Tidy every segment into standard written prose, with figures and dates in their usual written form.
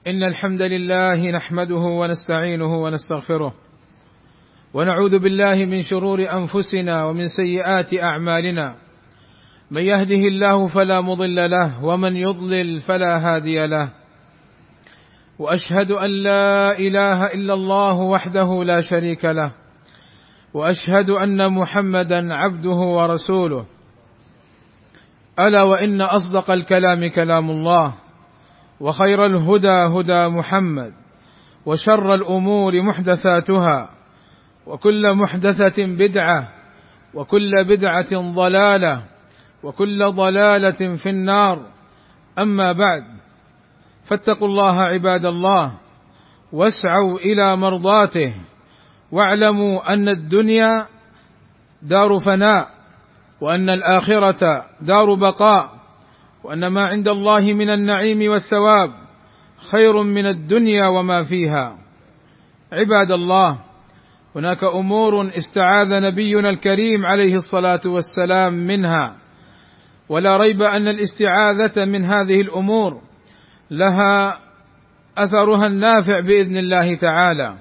إن الحمد لله نحمده ونستعينه ونستغفره، ونعوذ بالله من شرور أنفسنا ومن سيئات أعمالنا، من يهده الله فلا مضل له ومن يضلل فلا هادي له، وأشهد أن لا إله إلا الله وحده لا شريك له، وأشهد أن محمدا عبده ورسوله. ألا وإن أصدق الكلام كلام الله، وخير الهدى هدى محمد، وشر الأمور محدثاتها، وكل محدثة بدعة، وكل بدعة ضلالة، وكل ضلالة في النار. أما بعد، فاتقوا الله عباد الله، واسعوا إلى مرضاته، واعلموا أن الدنيا دار فناء، وأن الآخرة دار بقاء، وأن ما عند الله من النعيم والثواب خير من الدنيا وما فيها. عباد الله، هناك أمور استعاذ نبينا الكريم عليه الصلاة والسلام منها، ولا ريب أن الاستعاذة من هذه الأمور لها أثرها النافع بإذن الله تعالى.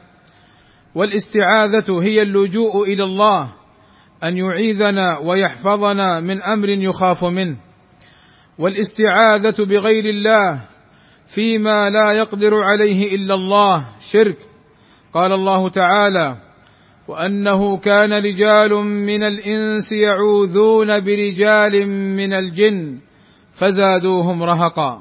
والاستعاذة هي اللجوء إلى الله أن يعيذنا ويحفظنا من أمر يخاف منه، والاستعاذة بغير الله فيما لا يقدر عليه إلا الله شرك. قال الله تعالى: وأنه كان رجال من الإنس يعوذون برجال من الجن فزادوهم رهقا.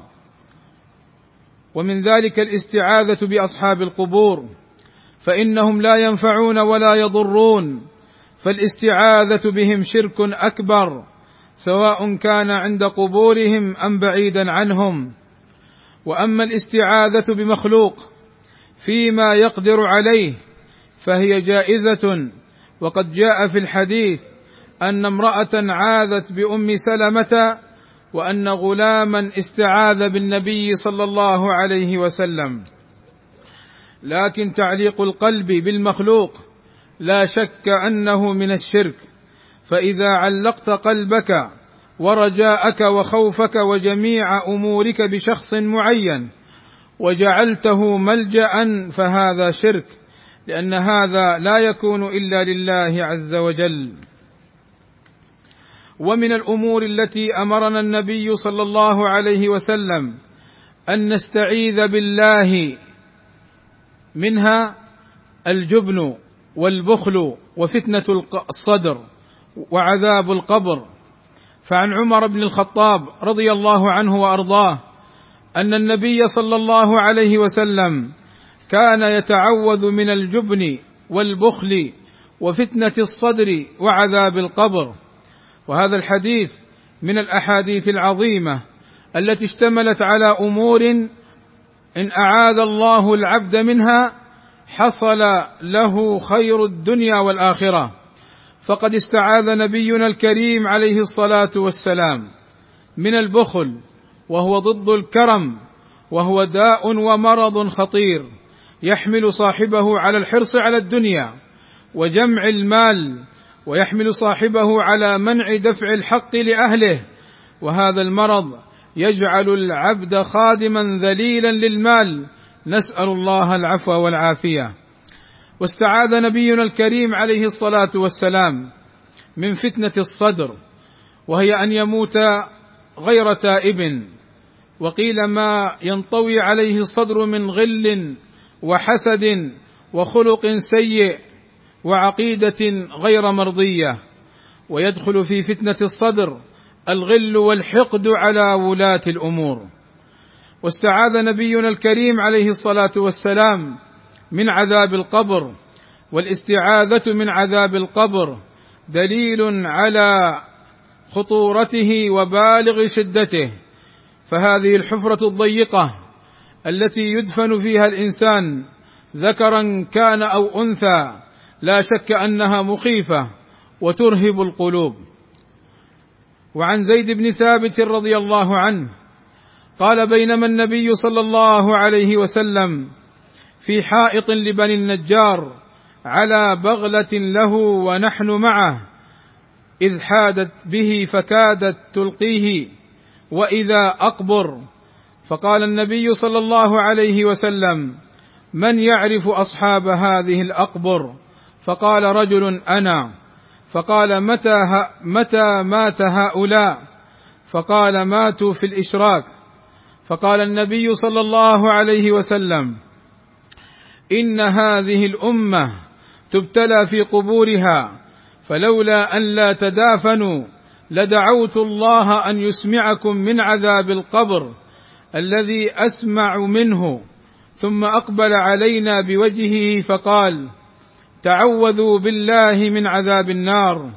ومن ذلك الاستعاذة بأصحاب القبور، فإنهم لا ينفعون ولا يضرون، فالاستعاذة بهم شرك أكبر، سواء كان عند قبورهم أم بعيدا عنهم. وأما الاستعاذة بمخلوق فيما يقدر عليه فهي جائزة، وقد جاء في الحديث أن امرأة عاذت بأم سلمة، وأن غلاما استعاذ بالنبي صلى الله عليه وسلم. لكن تعليق القلب بالمخلوق لا شك أنه من الشرك، فإذا علقت قلبك ورجاءك وخوفك وجميع أمورك بشخص معين وجعلته ملجأ فهذا شرك، لأن هذا لا يكون إلا لله عز وجل. ومن الأمور التي أمرنا النبي صلى الله عليه وسلم أن نستعيذ بالله منها الجبن والبخل وفتنة الصدر وعذاب القبر. فعن عمر بن الخطاب رضي الله عنه وأرضاه أن النبي صلى الله عليه وسلم كان يتعوذ من الجبن والبخل وفتنة الصدر وعذاب القبر. وهذا الحديث من الأحاديث العظيمة التي اشتملت على أمور إن أعاذ الله العبد منها حصل له خير الدنيا والآخرة. فقد استعاذ نبينا الكريم عليه الصلاة والسلام من البخل، وهو ضد الكرم، وهو داء ومرض خطير يحمل صاحبه على الحرص على الدنيا وجمع المال، ويحمل صاحبه على منع دفع الحق لأهله. وهذا المرض يجعل العبد خادما ذليلا للمال، نسأل الله العفو والعافية. واستعاذ نبينا الكريم عليه الصلاة والسلام من فتنة الصدر، وهي أن يموت غير تائب، وقيل ما ينطوي عليه الصدر من غل وحسد وخلق سيء وعقيدة غير مرضية. ويدخل في فتنة الصدر الغل والحقد على ولاة الأمور. واستعاذ نبينا الكريم عليه الصلاة والسلام من عذاب القبر، والاستعاذة من عذاب القبر دليل على خطورته وبالغ شدته. فهذه الحفرة الضيقة التي يدفن فيها الإنسان ذكرا كان أو أنثى لا شك أنها مخيفة وترهب القلوب. وعن زيد بن ثابت رضي الله عنه قال: بينما النبي صلى الله عليه وسلم في حائط لبني النجار على بغلة له ونحن معه، إذ حادت به فكادت تلقيه، وإذا أقبر، فقال النبي صلى الله عليه وسلم: من يعرف أصحاب هذه الأقبر؟ فقال رجل: أنا. فقال: متى مات هؤلاء؟ فقال: ماتوا في الإشراك. فقال النبي صلى الله عليه وسلم: إن هذه الأمة تبتلى في قبورها، فلولا أن لا تدافنوا لدعوت الله أن يسمعكم من عذاب القبر الذي أسمع منه. ثم أقبل علينا بوجهه فقال: تعوذوا بالله من عذاب النار.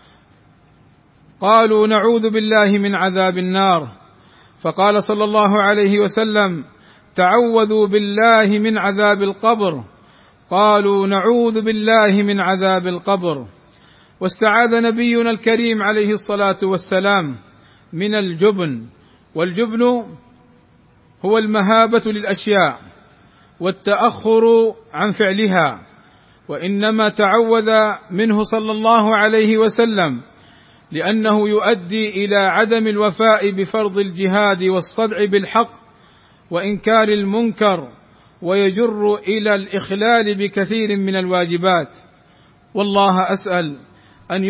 قالوا: نعوذ بالله من عذاب النار. فقال صلى الله عليه وسلم: تعوذوا بالله من عذاب القبر. قالوا: نعوذ بالله من عذاب القبر. واستعاذ نبينا الكريم عليه الصلاة والسلام من الجبن، والجبن هو المهابة للأشياء والتأخر عن فعلها، وإنما تعوذ منه صلى الله عليه وسلم لأنه يؤدي إلى عدم الوفاء بفرض الجهاد والصدع بالحق وإنكار المنكر، ويجر إلى الإخلال بكثير من الواجبات. والله أسأل أن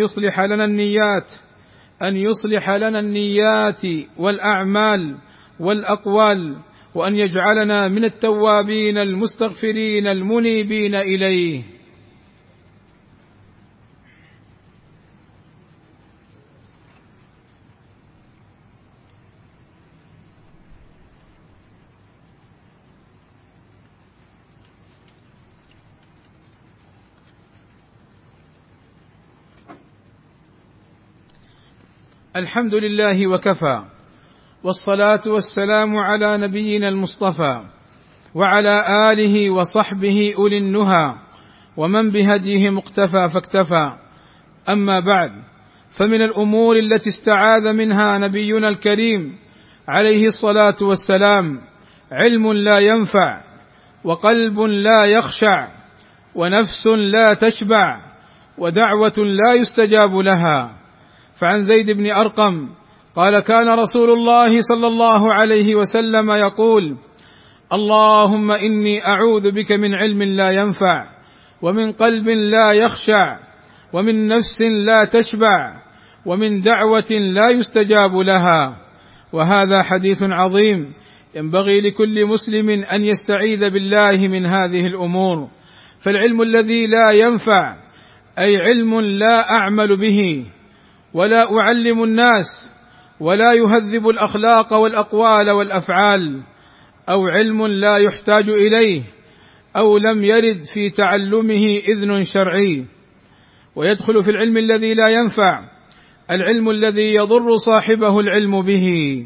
يصلح لنا النيات والأعمال والأقوال، وأن يجعلنا من التوابين المستغفرين المنيبين إليه. الحمد لله وكفى، والصلاة والسلام على نبينا المصطفى وعلى آله وصحبه أولي النهى ومن بهديه مقتفى فاكتفى. أما بعد، فمن الأمور التي استعاذ منها نبينا الكريم عليه الصلاة والسلام علم لا ينفع، وقلب لا يخشع، ونفس لا تشبع، ودعوة لا يستجاب لها. فعن زيد بن أرقم قال: كان رسول الله صلى الله عليه وسلم يقول: اللهم إني أعوذ بك من علم لا ينفع، ومن قلب لا يخشع، ومن نفس لا تشبع، ومن دعوة لا يستجاب لها. وهذا حديث عظيم ينبغي لكل مسلم أن يستعيذ بالله من هذه الأمور. فالعلم الذي لا ينفع أي علم لا أعمل به ولا أعلم الناس ولا يهذب الأخلاق والأقوال والأفعال، أو علم لا يحتاج إليه، أو لم يرد في تعلمه إذن شرعي. ويدخل في العلم الذي لا ينفع العلم الذي يضر صاحبه العلم به.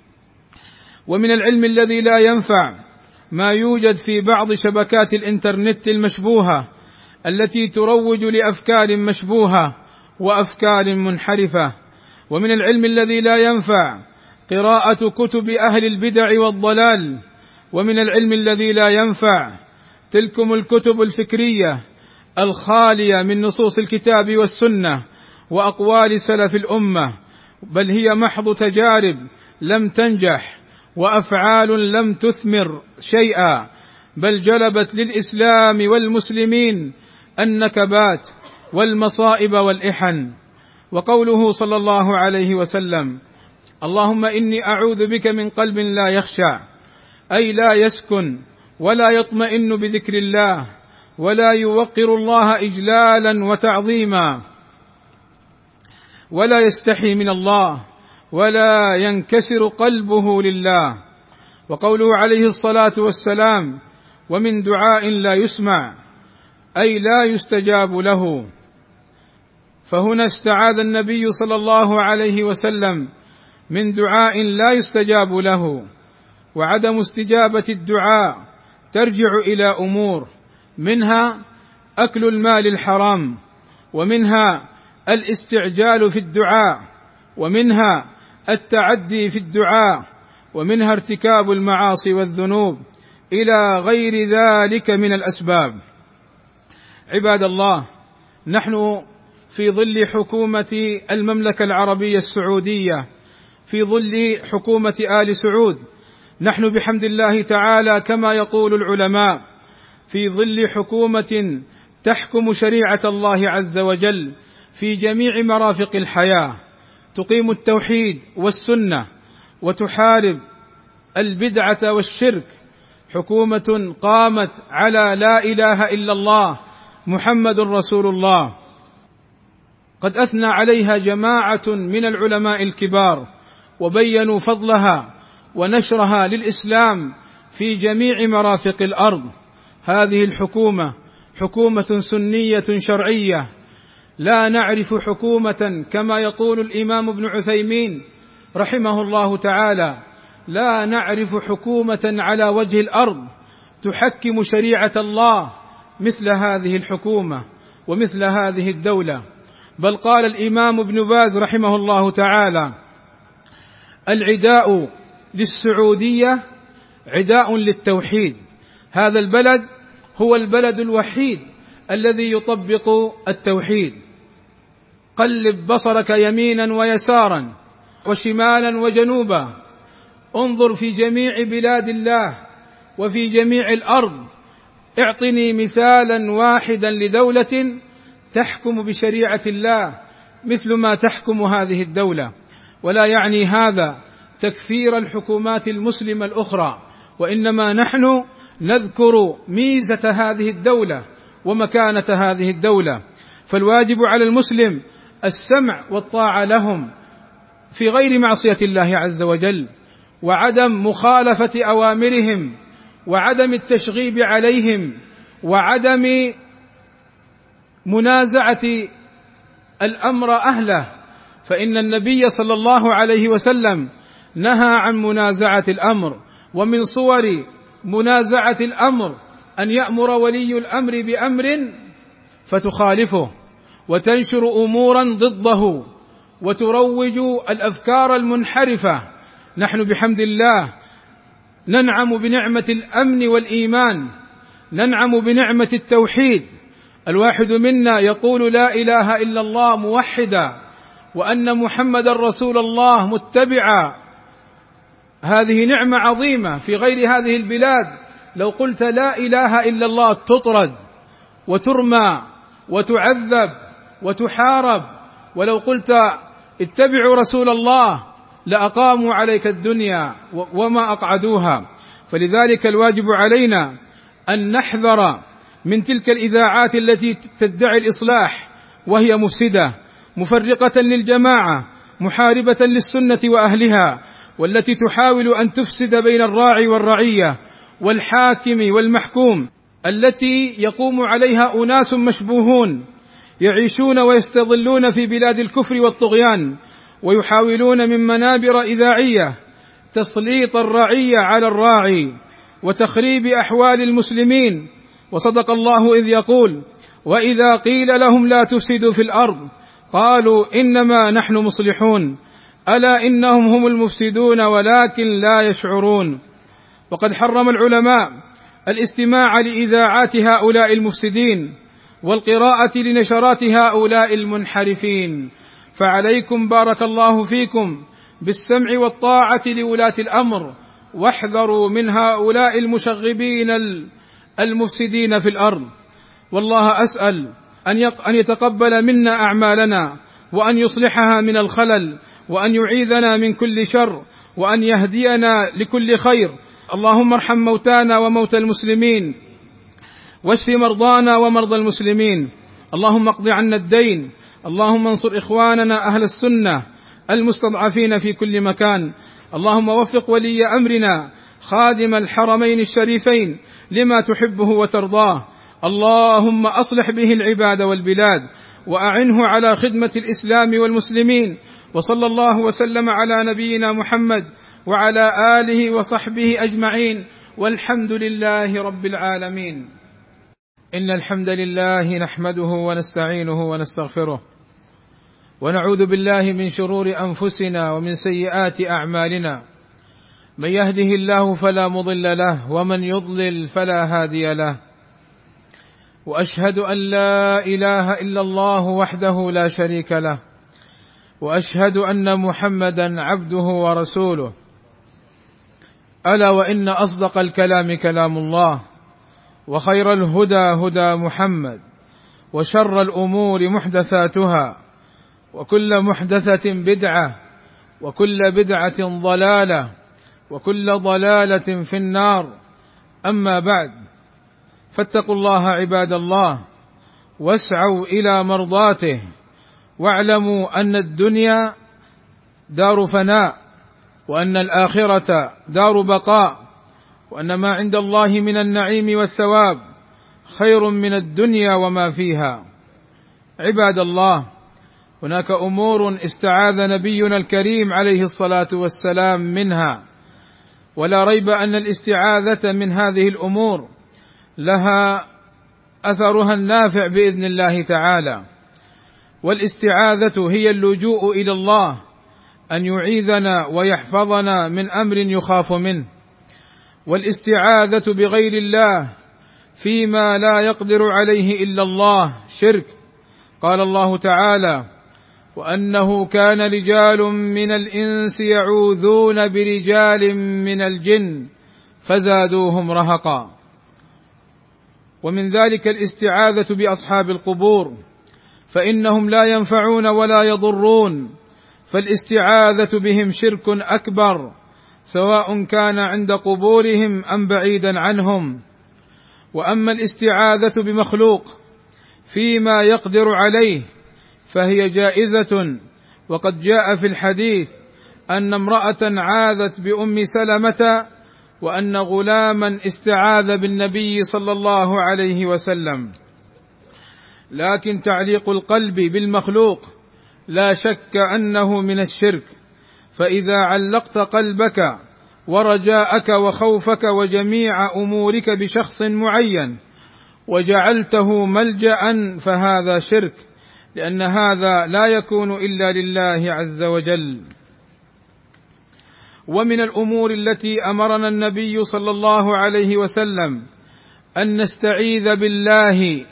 ومن العلم الذي لا ينفع ما يوجد في بعض شبكات الإنترنت المشبوهة التي تروج لأفكار مشبوهة وأفكار منحرفة. ومن العلم الذي لا ينفع قراءة كتب أهل البدع والضلال. ومن العلم الذي لا ينفع تلكم الكتب الفكرية الخالية من نصوص الكتاب والسنة وأقوال سلف الأمة، بل هي محض تجارب لم تنجح وأفعال لم تثمر شيئا، بل جلبت للإسلام والمسلمين النكبات والمصائب والإحن. وقوله صلى الله عليه وسلم: اللهم إني أعوذ بك من قلب لا يخشع، أي لا يسكن ولا يطمئن بذكر الله، ولا يوقر الله إجلالا وتعظيما، ولا يستحي من الله، ولا ينكسر قلبه لله. وقوله عليه الصلاة والسلام: ومن دعاء لا يسمع، أي لا يستجاب له. فهنا استعاذ النبي صلى الله عليه وسلم من دعاء لا يستجاب له. وعدم استجابة الدعاء ترجع إلى أمور، منها أكل المال الحرام، ومنها الاستعجال في الدعاء، ومنها التعدي في الدعاء، ومنها ارتكاب المعاصي والذنوب، إلى غير ذلك من الأسباب. عباد الله، نحن في ظل حكومة المملكة العربية السعودية، في ظل حكومة آل سعود، نحن بحمد الله تعالى كما يقول العلماء في ظل حكومة تحكم شريعة الله عز وجل في جميع مرافق الحياة، تقيم التوحيد والسنة وتحارب البدعة والشرك، حكومة قامت على لا إله إلا الله محمد رسول الله. قد أثنى عليها جماعة من العلماء الكبار وبينوا فضلها ونشرها للإسلام في جميع مرافق الأرض. هذه الحكومة حكومة سنية شرعية، لا نعرف حكومة كما يقول الإمام ابن عثيمين رحمه الله تعالى، لا نعرف حكومة على وجه الأرض تحكم شريعة الله مثل هذه الحكومة ومثل هذه الدولة. بل قال الإمام ابن باز رحمه الله تعالى: العداء للسعودية عداء للتوحيد. هذا البلد هو البلد الوحيد الذي يطبق التوحيد. قلب بصرك يمينا ويسارا وشمالا وجنوبا، انظر في جميع بلاد الله وفي جميع الأرض، اعطني مثالا واحدا لدولة تحكم بشريعة الله مثل ما تحكم هذه الدولة. ولا يعني هذا تكفير الحكومات المسلمة الأخرى، وإنما نحن نذكر ميزة هذه الدولة ومكانة هذه الدولة. فالواجب على المسلم السمع والطاعة لهم في غير معصية الله عز وجل، وعدم مخالفة أوامرهم، وعدم التشغيب عليهم، وعدم منازعة الأمر أهله، فإن النبي صلى الله عليه وسلم نهى عن منازعة الأمر. ومن صور منازعة الأمر أن يأمر ولي الأمر بأمر فتخالفه وتنشر أمورا ضده وتروج الأفكار المنحرفة. نحن بحمد الله ننعم بنعمة الأمن والإيمان، ننعم بنعمة التوحيد. الواحد منا يقول لا إله إلا الله موحدا وأن محمد رسول الله متبعا. هذه نعمة عظيمة. في غير هذه البلاد لو قلت لا إله إلا الله تطرد وترمى وتعذب وتحارب، ولو قلت اتبعوا رسول الله لأقاموا عليك الدنيا وما أقعدوها. فلذلك الواجب علينا أن نحذر من تلك الإذاعات التي تدعي الإصلاح وهي مفسدة، مفرقة للجماعة، محاربة للسنة وأهلها، والتي تحاول أن تفسد بين الراعي والرعية والحاكم والمحكوم، التي يقوم عليها أناس مشبوهون يعيشون ويستظلون في بلاد الكفر والطغيان، ويحاولون من منابر إذاعية تسليط الرعية على الراعي وتخريب أحوال المسلمين. وصدق الله إذ يقول: وإذا قيل لهم لا تفسدوا في الأرض قالوا إنما نحن مصلحون ألا إنهم هم المفسدون ولكن لا يشعرون. وقد حرم العلماء الاستماع لإذاعات هؤلاء المفسدين والقراءة لنشرات هؤلاء المنحرفين. فعليكم بارك الله فيكم بالسمع والطاعة لولاة الأمر، واحذروا من هؤلاء المشغبين المفسدين في الأرض. والله أسأل أن يتقبل منا أعمالنا، وأن يصلحها من الخلل، وأن يعيذنا من كل شر، وأن يهدينا لكل خير. اللهم ارحم موتانا وموتى المسلمين، واشف مرضانا ومرضى المسلمين. اللهم اقض عنا الدين. اللهم انصر إخواننا أهل السنة المستضعفين في كل مكان. اللهم وفق ولي أمرنا خادم الحرمين الشريفين لما تحبه وترضاه. اللهم أصلح به العباد والبلاد، وأعنه على خدمة الإسلام والمسلمين. وصلى الله وسلم على نبينا محمد وعلى آله وصحبه أجمعين، والحمد لله رب العالمين. إن الحمد لله نحمده ونستعينه ونستغفره، ونعوذ بالله من شرور أنفسنا ومن سيئات أعمالنا. من يهده الله فلا مضل له، ومن يضلل فلا هادي له. وأشهد أن لا إله إلا الله وحده لا شريك له، وأشهد أن محمدا عبده ورسوله. ألا وإن أصدق الكلام كلام الله، وخير الهدى هدى محمد، وشر الأمور محدثاتها، وكل محدثة بدعة، وكل بدعة ضلالة، وكل ضلالة في النار. أما بعد، فاتقوا الله عباد الله، واسعوا إلى مرضاته، واعلموا أن الدنيا دار فناء، وأن الآخرة دار بقاء، وأن ما عند الله من النعيم والثواب خير من الدنيا وما فيها. عباد الله، هناك أمور استعاذ نبينا الكريم عليه الصلاة والسلام منها، ولا ريب أن الاستعاذة من هذه الأمور لها أثرها النافع بإذن الله تعالى. والاستعاذة هي اللجوء إلى الله أن يعيذنا ويحفظنا من أمر يخاف منه، والاستعاذة بغير الله فيما لا يقدر عليه إلا الله شرك. قال الله تعالى: وأنه كان رجال من الإنس يعوذون برجال من الجن فزادوهم رهقا. ومن ذلك الاستعاذة بأصحاب القبور، فإنهم لا ينفعون ولا يضرون، فالاستعاذة بهم شرك أكبر، سواء كان عند قبورهم أم بعيدا عنهم. وأما الاستعاذة بمخلوق فيما يقدر عليه فهي جائزة، وقد جاء في الحديث أن امرأة عاذت بأم سلمة، وأن غلاما استعاذ بالنبي صلى الله عليه وسلم. لكن تعليق القلب بالمخلوق لا شك أنه من الشرك، فإذا علقت قلبك ورجاءك وخوفك وجميع أمورك بشخص معين وجعلته ملجأ فهذا شرك، لأن هذا لا يكون إلا لله عز وجل. ومن الأمور التي أمرنا النبي صلى الله عليه وسلم أن نستعيذ بالله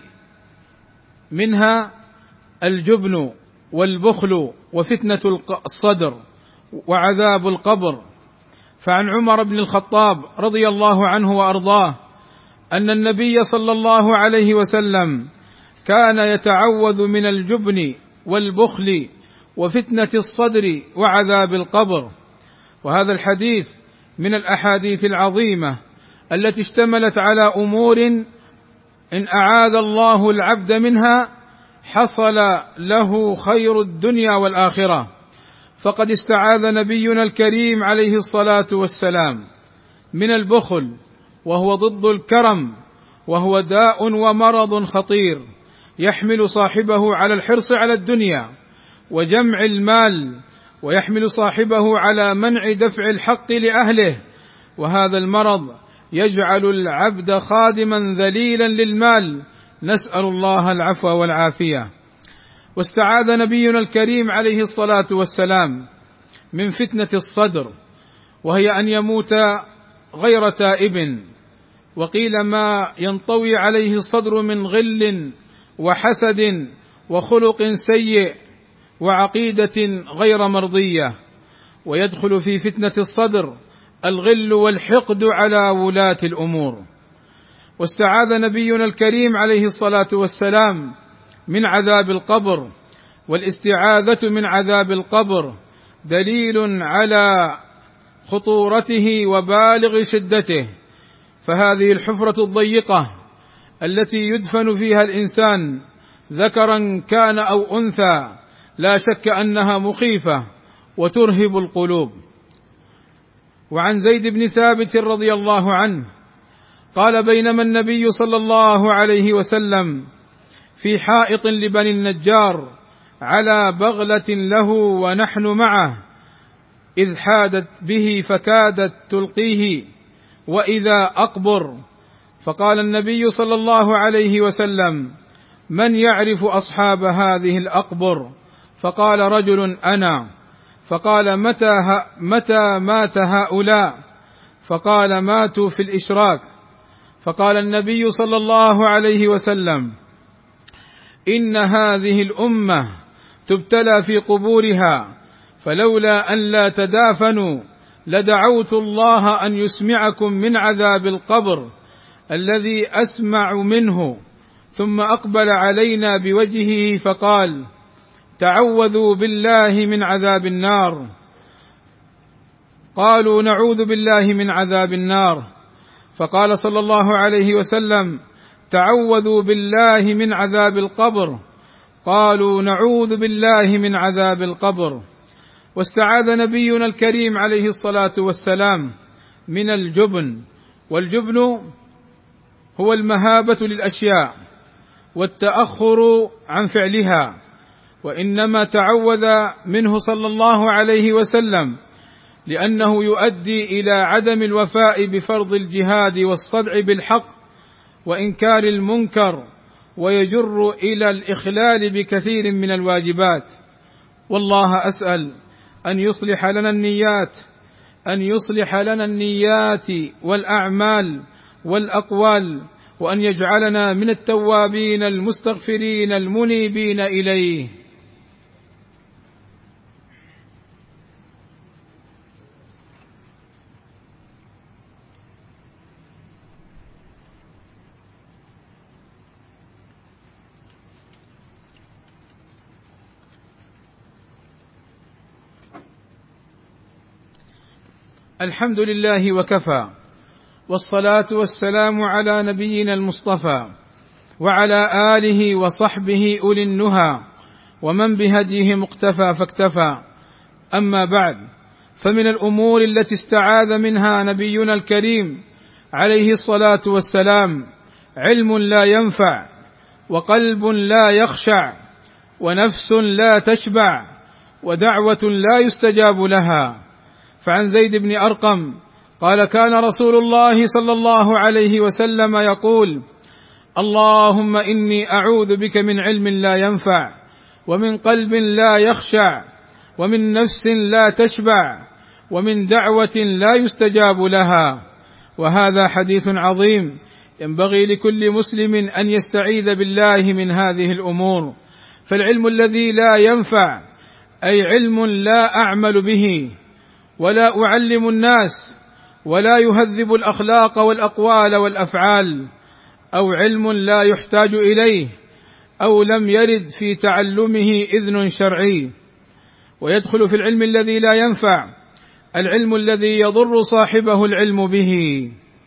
منها الجبن والبخل وفتنة الصدر وعذاب القبر. فعن عمر بن الخطاب رضي الله عنه وأرضاه أن النبي صلى الله عليه وسلم كان يتعوذ من الجبن والبخل وفتنة الصدر وعذاب القبر. وهذا الحديث من الأحاديث العظيمة التي اشتملت على أمور إن أعاذ الله العبد منها حصل له خير الدنيا والآخرة. فقد استعاذ نبينا الكريم عليه الصلاة والسلام من البخل، وهو ضد الكرم، وهو داء ومرض خطير يحمل صاحبه على الحرص على الدنيا وجمع المال، ويحمل صاحبه على منع دفع الحق لأهله. وهذا المرض يجعل العبد خادما ذليلا للمال، نسأل الله العفو والعافية. واستعاذ نبينا الكريم عليه الصلاة والسلام من فتنة الصدر، وهي أن يموت غير تائب، وقيل ما ينطوي عليه الصدر من غل وحسد وخلق سيء وعقيدة غير مرضية. ويدخل في فتنة الصدر الغل والحقد على ولاة الأمور. واستعاذ نبينا الكريم عليه الصلاة والسلام من عذاب القبر، والاستعاذة من عذاب القبر دليل على خطورته وبالغ شدته. فهذه الحفرة الضيقة التي يدفن فيها الإنسان ذكرا كان أو أنثى لا شك أنها مخيفة وترهب القلوب. وعن زيد بن ثابت رضي الله عنه قال: بينما النبي صلى الله عليه وسلم في حائط لبني النجار على بغلة له ونحن معه، إذ حادت به فكادت تلقيه وإذا أقبر، فقال النبي صلى الله عليه وسلم: من يعرف أصحاب هذه الأقبر؟ فقال رجل: أنا. فقال: متى مات هؤلاء؟ فقال: ماتوا في الإشراك. فقال النبي صلى الله عليه وسلم: إن هذه الأمة تبتلى في قبورها، فلولا أن لا تدافنوا لدعوت الله أن يسمعكم من عذاب القبر الذي أسمع منه. ثم أقبل علينا بوجهه فقال: تعوذوا بالله من عذاب النار. قالوا: نعوذ بالله من عذاب النار. فقال صلى الله عليه وسلم: تعوذوا بالله من عذاب القبر. قالوا: نعوذ بالله من عذاب القبر. واستعاذ نبينا الكريم عليه الصلاة والسلام من الجبن، والجبن هو المهابة للأشياء والتأخر عن فعلها، وإنما تعوذ منه صلى الله عليه وسلم لأنه يؤدي إلى عدم الوفاء بفرض الجهاد والصدع بالحق وإنكار المنكر، ويجر إلى الإخلال بكثير من الواجبات. والله أسأل أن يصلح لنا النيات والأعمال والأقوال، وأن يجعلنا من التوابين المستغفرين المنيبين إليه. الحمد لله وكفى، والصلاة والسلام على نبينا المصطفى وعلى آله وصحبه أولي النهى ومن بهديه مقتفى فاكتفى. أما بعد، فمن الأمور التي استعاذ منها نبينا الكريم عليه الصلاة والسلام علم لا ينفع، وقلب لا يخشع، ونفس لا تشبع، ودعوة لا يستجاب لها. فعن زيد بن أرقم قال: كان رسول الله صلى الله عليه وسلم يقول: اللهم إني أعوذ بك من علم لا ينفع، ومن قلب لا يخشع، ومن نفس لا تشبع، ومن دعوة لا يستجاب لها. وهذا حديث عظيم ينبغي لكل مسلم أن يستعيذ بالله من هذه الأمور. فالعلم الذي لا ينفع أي علم لا أعمل به ولا أعلم الناس ولا يهذب الأخلاق والأقوال والأفعال، أو علم لا يحتاج إليه، أو لم يرد في تعلمه إذن شرعي. ويدخل في العلم الذي لا ينفع العلم الذي يضر صاحبه العلم به.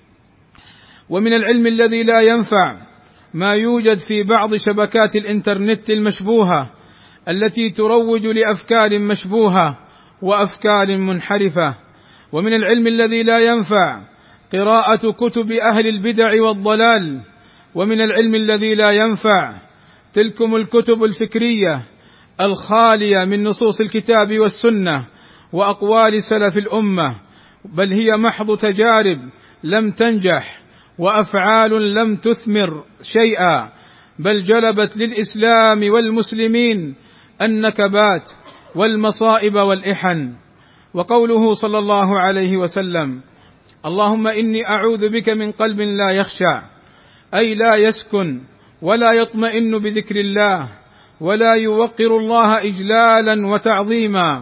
ومن العلم الذي لا ينفع ما يوجد في بعض شبكات الإنترنت المشبوهة التي تروج لأفكار مشبوهة وأفكار منحرفة. ومن العلم الذي لا ينفع قراءة كتب أهل البدع والضلال. ومن العلم الذي لا ينفع تلكم الكتب الفكرية الخالية من نصوص الكتاب والسنة وأقوال سلف الأمة، بل هي محض تجارب لم تنجح وأفعال لم تثمر شيئا، بل جلبت للإسلام والمسلمين النكبات والمصائب والإحن. وقوله صلى الله عليه وسلم: اللهم إني أعوذ بك من قلب لا يخشع، أي لا يسكن ولا يطمئن بذكر الله، ولا يوقر الله إجلالا وتعظيما،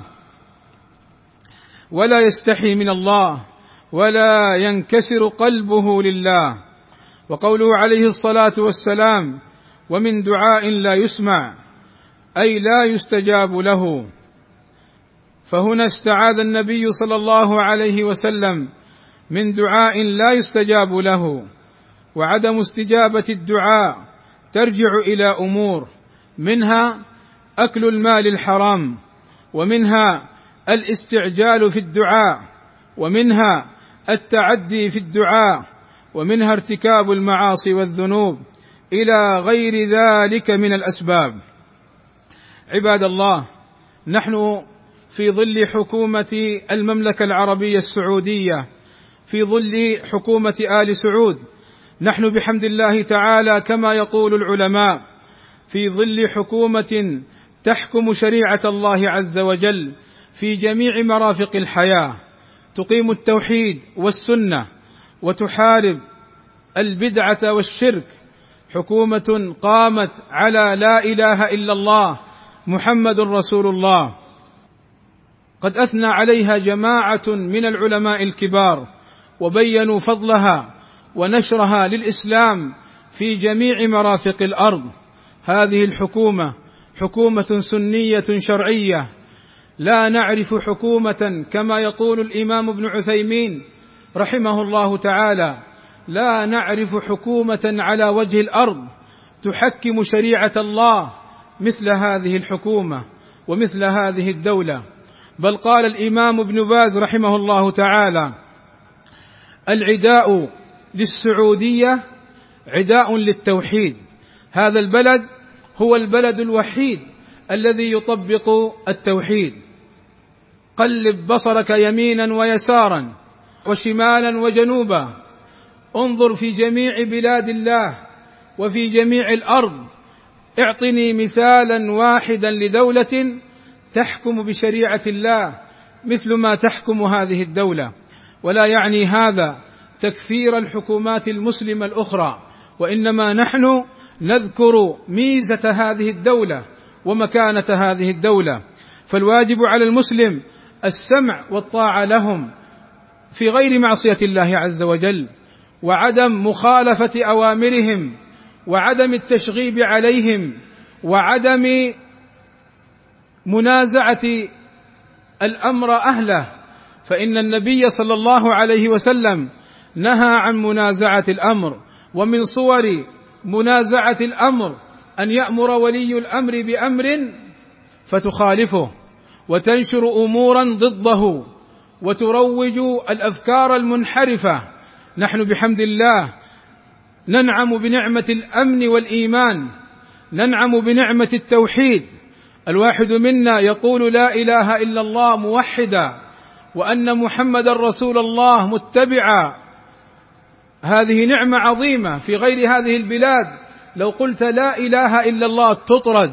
ولا يستحي من الله، ولا ينكسر قلبه لله. وقوله عليه الصلاة والسلام: ومن دعاء لا يسمع، أي لا يستجاب له. فهنا استعاذ النبي صلى الله عليه وسلم من دعاء لا يستجاب له. وعدم استجابة الدعاء ترجع إلى أمور، منها أكل المال الحرام، ومنها الاستعجال في الدعاء، ومنها التعدي في الدعاء، ومنها ارتكاب المعاصي والذنوب، إلى غير ذلك من الأسباب. عباد الله، نحن في ظل حكومة المملكة العربية السعودية، في ظل حكومة آل سعود، نحن بحمد الله تعالى كما يقول العلماء في ظل حكومة تحكم شريعة الله عز وجل في جميع مرافق الحياة، تقيم التوحيد والسنة وتحارب البدعة والشرك، حكومة قامت على لا إله إلا الله محمد رسول الله. قد أثنى عليها جماعة من العلماء الكبار وبينوا فضلها ونشرها للإسلام في جميع مرافق الأرض. هذه الحكومة حكومة سنية شرعية، لا نعرف حكومة كما يقول الإمام ابن عثيمين رحمه الله تعالى، لا نعرف حكومة على وجه الأرض تحكم شريعة الله مثل هذه الحكومة ومثل هذه الدولة. بل قال الإمام ابن باز رحمه الله تعالى: العداء للسعودية عداء للتوحيد. هذا البلد هو البلد الوحيد الذي يطبق التوحيد. قلب بصرك يمينا ويسارا وشمالا وجنوبا، انظر في جميع بلاد الله وفي جميع الأرض، اعطني مثالا واحدا لدولة تحكم بشريعة الله مثل ما تحكم هذه الدولة. ولا يعني هذا تكفير الحكومات المسلمة الأخرى، وإنما نحن نذكر ميزة هذه الدولة ومكانة هذه الدولة. فالواجب على المسلم السمع والطاعة لهم في غير معصية الله عز وجل، وعدم مخالفة أوامرهم، وعدم التشغيب عليهم، وعدم منازعة الأمر أهله، فإن النبي صلى الله عليه وسلم نهى عن منازعة الأمر. ومن صور منازعة الأمر أن يأمر ولي الأمر بأمر فتخالفه وتنشر أمورا ضده وتروج الأفكار المنحرفة. نحن بحمد الله ننعم بنعمة الأمن والإيمان، ننعم بنعمة التوحيد. الواحد منا يقول لا إله إلا الله موحدا، وأن محمد رسول الله متبعا. هذه نعمة عظيمة. في غير هذه البلاد لو قلت لا إله إلا الله تطرد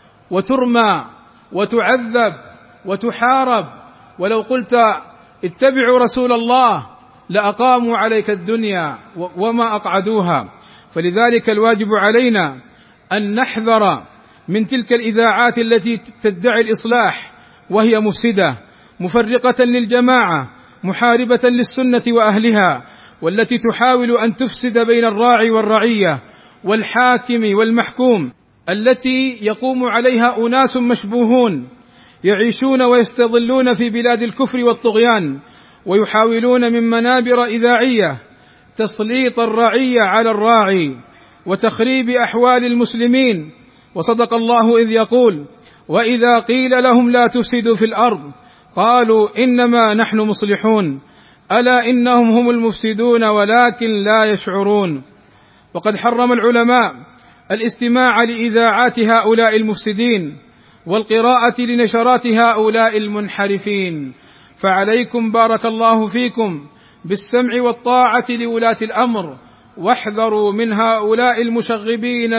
وترمى وتعذب وتحارب، ولو قلت اتبعوا رسول الله لأقاموا عليك الدنيا وما أقعدوها. فلذلك الواجب علينا أن نحذر من تلك الإذاعات التي تدعي الإصلاح وهي مفسدة مفرقة للجماعة محاربة للسنة وأهلها، والتي تحاول أن تفسد بين الراعي والرعية والحاكم والمحكوم، التي يقوم عليها أناس مشبوهون يعيشون ويستظلون في بلاد الكفر والطغيان، ويحاولون من منابر إذاعية تسليط الرعية على الراعي وتخريب أحوال المسلمين. وصدق الله إذ يقول: وإذا قيل لهم لا تفسدوا في الأرض قالوا إنما نحن مصلحون ألا إنهم هم المفسدون ولكن لا يشعرون. وقد حرم العلماء الاستماع لإذاعات هؤلاء المفسدين والقراءة لنشرات هؤلاء المنحرفين. فعليكم بارك الله فيكم بالسمع والطاعة لولاة الأمر، واحذروا من هؤلاء المشغبين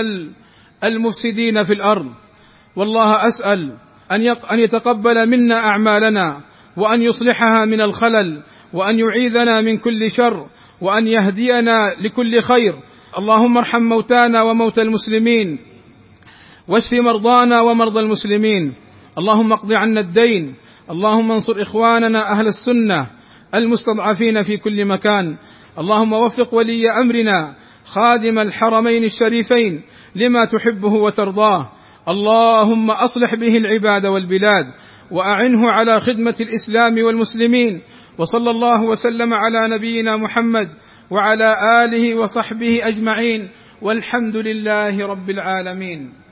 المفسدين في الأرض. والله أسأل أن يتقبل منا أعمالنا، وأن يصلحها من الخلل، وأن يعيذنا من كل شر، وأن يهدينا لكل خير. اللهم ارحم موتانا وموتى المسلمين، واشف مرضانا ومرضى المسلمين. اللهم اقض عنا الدين. اللهم انصر إخواننا أهل السنة المستضعفين في كل مكان. اللهم وفق ولي أمرنا خادم الحرمين الشريفين لما تحبه وترضاه. اللهم أصلح به العباد والبلاد، وأعنه على خدمة الإسلام والمسلمين. وصلى الله وسلم على نبينا محمد وعلى آله وصحبه أجمعين، والحمد لله رب العالمين.